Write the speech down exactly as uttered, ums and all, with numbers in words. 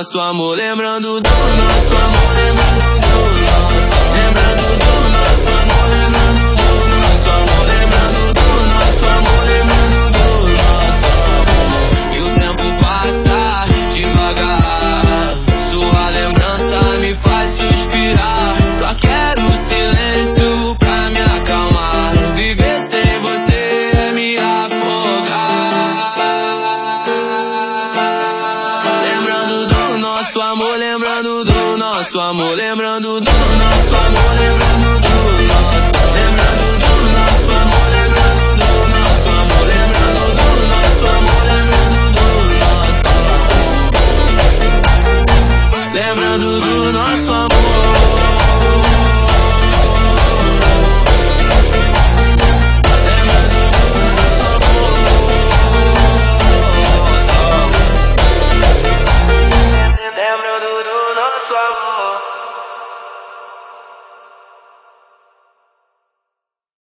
nosso amor, lembrando do nosso amor, lembrando do nosso, lembrando do nosso amor, lembrando do nosso amor, lembrando do nosso amor, lembrando do nosso amor. E o tempo passa devagar, sua lembrança me faz suspirar. Só quero silêncio pra me acalmar, viver sem você é me afogar. Lembrando do nosso amor, lembrando do nosso amor, lembrando do nosso amor, lembrando